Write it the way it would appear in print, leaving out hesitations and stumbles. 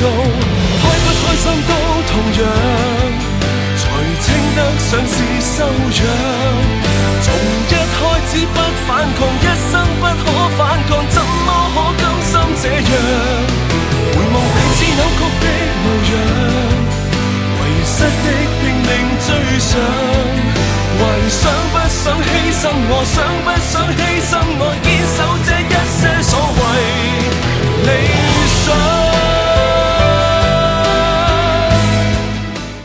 到，开不开心都同样，才稱得上是修養。